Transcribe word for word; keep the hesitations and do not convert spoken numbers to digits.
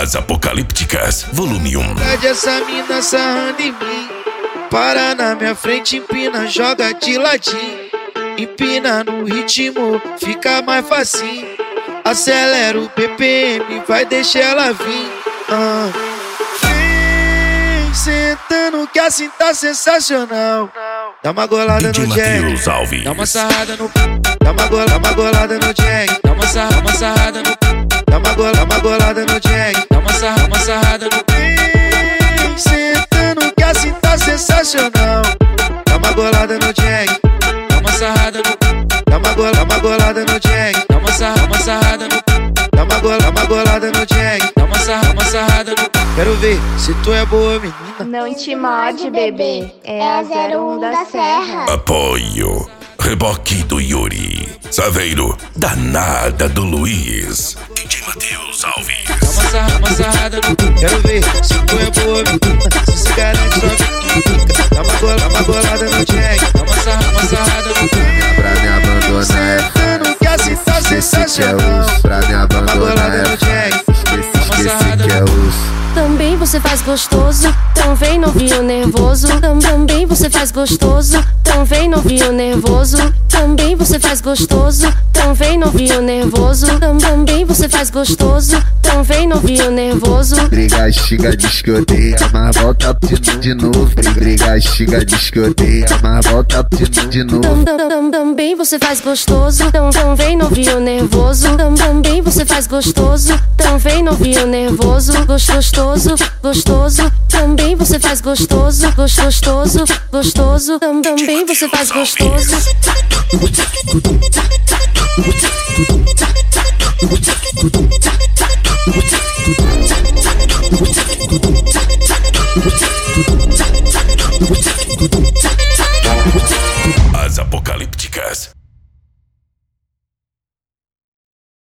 As Apocalípticas, volume um. Pede essa mina sarrando em mim. Para na minha frente, empina, joga de ladinho. Empina no ritmo, fica mais facinho. Acelera o B P M, vai deixar ela vir. ah. Vem sentando que assim tá sensacional. Dá uma golada D J no Jack, Matheus Alves. dá uma sarrada no... Dá uma, gola, dá uma golada no Jack, dá uma, sarra, uma sarrada no... Dá uma, gola, dá uma golada no Jack, dá uma, sarra, uma sarrada no... Vem sentando que assim tá sensacional. Dá uma golada no Jack, dá uma sarrada no... Dá uma, gola, dá uma golada no Jack, dá uma, sarra, uma sarrada no... Dá uma, gola, dá uma golada no Jack, dá uma, sarra, uma sarrada no... Quero ver se tu é boa, menina. Não te morde, bebê. É a zero um da Serra. Apoio. Reboque do Yuri. Saveiro. Danada do Luiz. D J Matheus Alves. Dá uma, sarra, uma sarrada no... Quero ver se tu é boa, menina. Se se garante só fica. Dá uma, gola, dá uma golada no Jack, dá uma, sarra, uma sarrada no... Pra me abandonar é Sentando que assim tá sensacional. pra me Dá uma abandonar golada é no Jack, esqueci, esqueci que é osso. Também você faz gostoso, então vem novinho nervoso. Tam- Também você faz gostoso, então vem novinho nervoso. Também você faz gostoso, então vem novinho nervoso. Tam- Também você faz gostoso, então vem novinho nervoso. Briga, estiga, diz que odeia, mas volta de, de novo. Briga, estiga, diz que odeia, mas volta de, de novo. Tam- tam- tam- Também você faz gostoso, então então vem novinho nervoso. Tam- Também você faz gostoso, então vem novinho nervoso. Gostoso, gostoso. Também você faz gostoso, gostoso, gostoso. Tam- Também você faz gostoso.